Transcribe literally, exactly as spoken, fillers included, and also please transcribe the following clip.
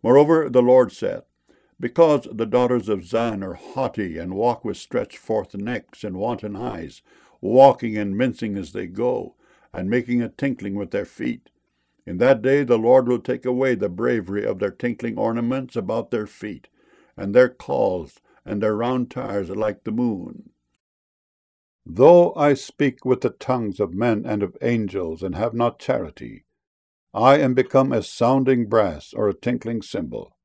Moreover, the Lord said, Because the daughters of Zion are haughty, and walk with stretched forth necks and wanton eyes, walking and mincing as they go, and making a tinkling with their feet, in that day the Lord will take away the bravery of their tinkling ornaments about their feet, and their cauls and their round tires are like the moon. Though I speak with the tongues of men and of angels, and have not charity, I am become as sounding brass or a tinkling cymbal.